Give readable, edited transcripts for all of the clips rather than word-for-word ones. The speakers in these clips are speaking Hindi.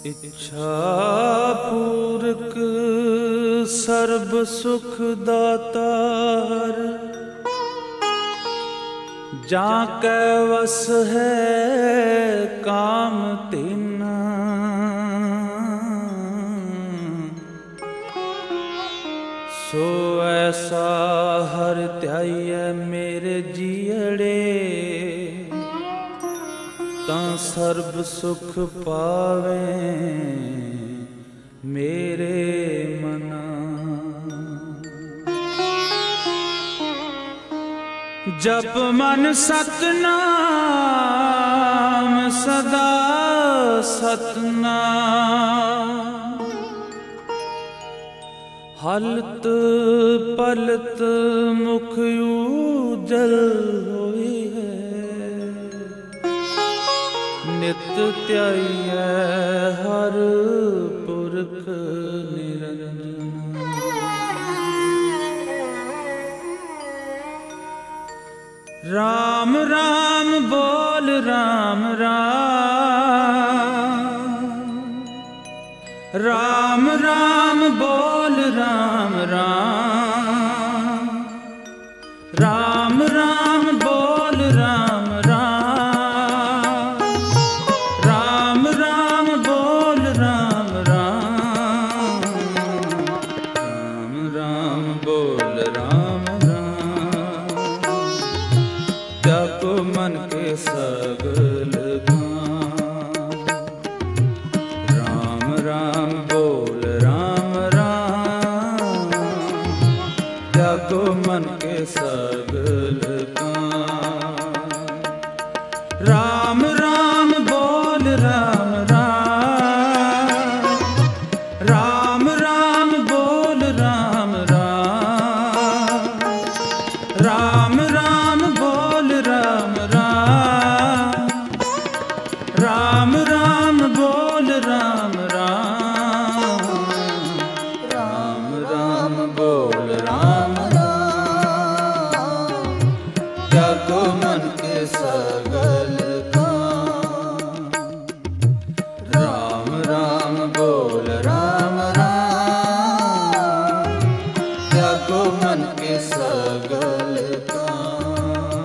इच्छा पूरक सर्ब सुख दातार, जाके वस है काम तिना। सो ऐसा हर त्याइए मेरे जियड़े, तां सर्ब सुख पावे मेरे मना। जप मन सतनाम सदा सतनाम, हलत पलत मुख उजल होई है। नित त्याइए हर पुरख निरंजन। राम राम बोल राम राम, राम राम बोल राम राम, राम राम बोल राम राम, राम राम बोल राम राम, राम राम बोल राम राम। त्यागो मन के सगल काम, राम राम बोल राम राम। त्यागो मन के सगल काम, राम राम बोल राम राम, राम राम बोल राम राम, राम राम बोल राम राम, राम राम बोल राम राम, राम राम बोल राम राम। त्यागो मन के सगल काम, राम राम बोल राम राम। त्यागो मन के सगल काम।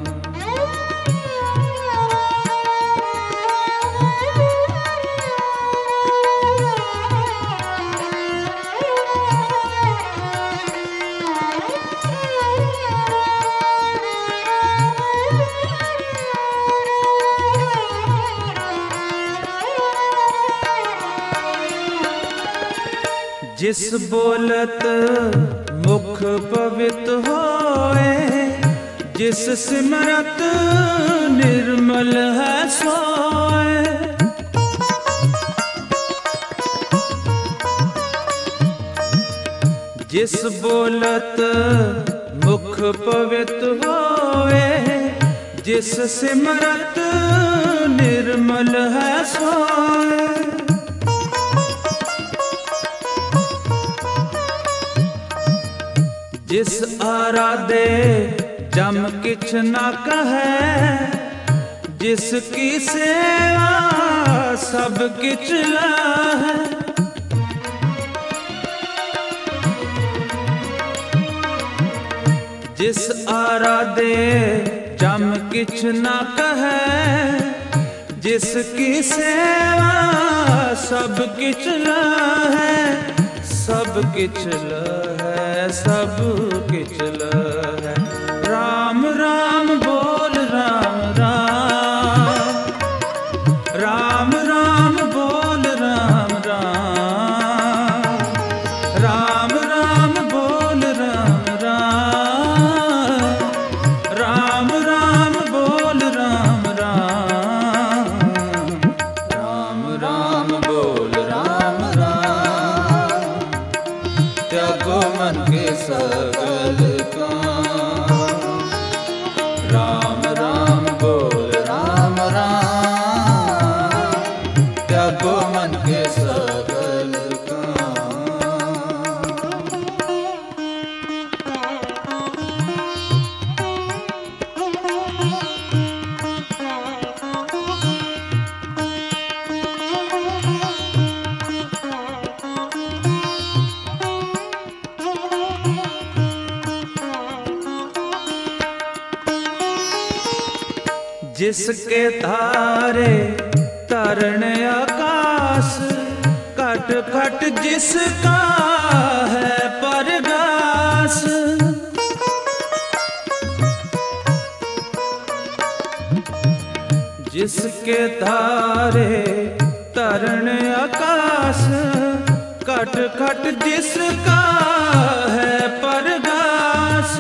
जिस बोलत मुख पवित होए, जिस सिमरत निर्मल है सोए। जिस बोलत मुख पवित होए, जिस सिमरत निर्मल है सोए। जिस आराधे जम किछ न कहे, जिसकी सेवा सब किछ लहै। जिस आराधे जम किछ न कहे, जिसकी सेवा सब किछ लहै। सब किछ लहै, सब किछ लहै। राम राम बोल राम राम, राम राम बोल राम राम, राम राम बोल राम राम, राम राम बोल राम राम, राम राम बोल राम राम। त्यागो मन के सगल काम, जिसके तारे तरण आकाश, खट खट जिसका है परगास। जिसके तारे तरण आकाश, खट खट जिसका है परगास।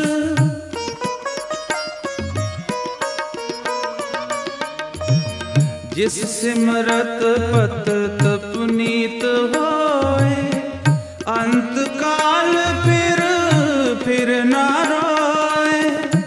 जिस सिमरत पत पुनीत होए, अंत काल फिर ना रोए।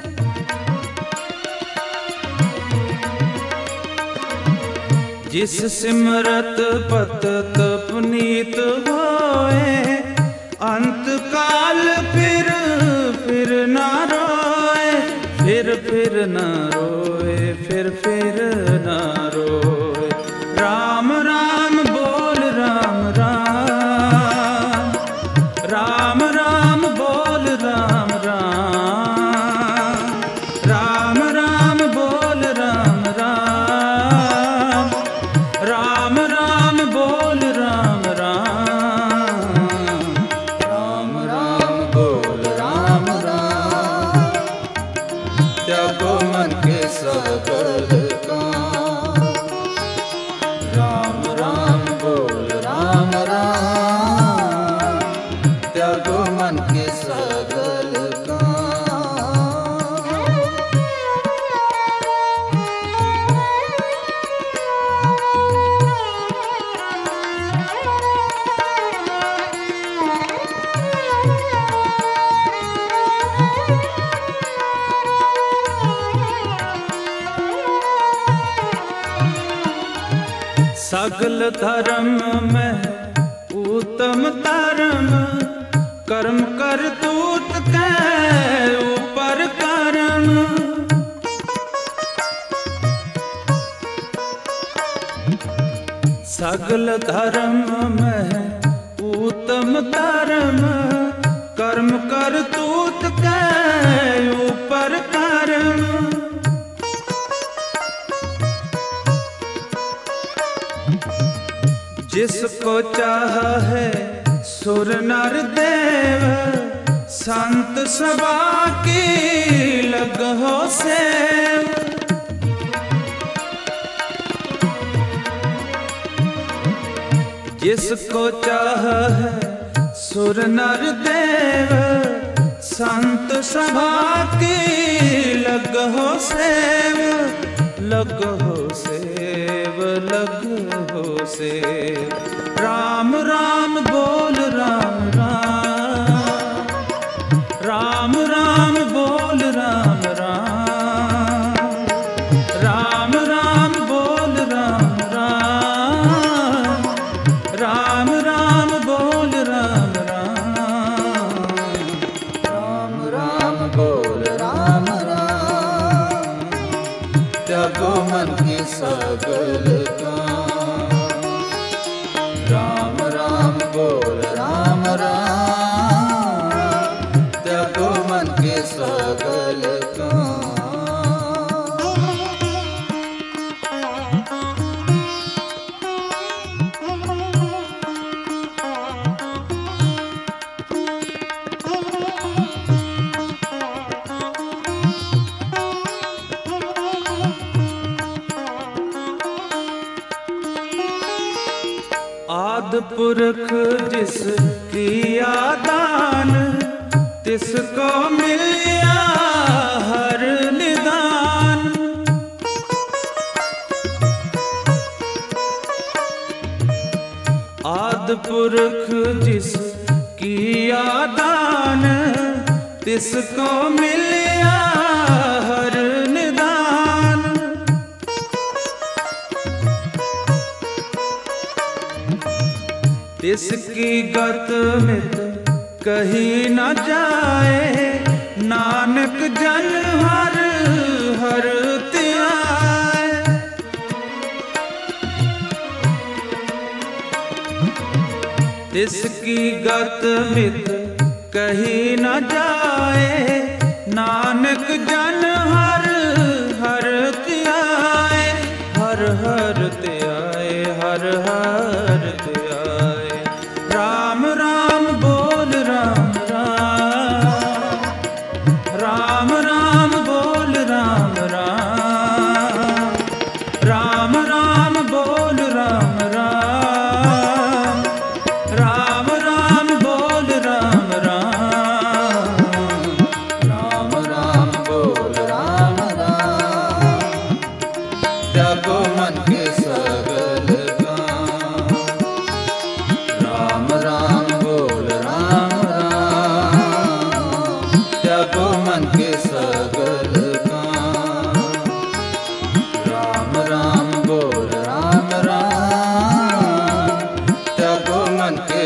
जिस सिमरत पत पुनीत होए, अंत काल फिर ना रोए। फिर ना रोए, फिर ना रोए। राम राम बोल राम राम, राम राम बोल राम राम, राम राम बोल राम राम, राम राम बोल राम राम, राम राम बोल राम राम। त्यागो मन के सकल काम, राम राम बोल राम राम। त्यागो मन के सकल सगल धर्म में उत्तम धर्म, कर्म करतूत के ऊपर कर्म। सगल धर्म में उत्तम धर्म, कर्म करतूत के ऊपर कर्म। जिसको चाहा है सुर नर देव, संत सभा की लगहो सेव। जिसको चाहा है सुर नर देव, संत सभा की लगहो सेव। लगहो सेव, लगहो सेव। राम राम बोल राम राम, राम राम बोल राम राम, राम राम बोल राम राम, राम राम बोल राम राम, राम राम बोल राम राम। त्यागो मन की सकल काम, राम राम बोल राम राम। त्यागो मन के सकल काम। आदि पुरख जिस किया दान, तिसको मिलिया हर निदान। आदि पुरख जिस किया दान, तिसको मिलिया हर निदान। तिसकी गत मित कही न जाए, नानक जन हर हर त्याए। तिसकी गत मित कही न जाए, नानक जन हर हर त्याए।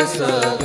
सखी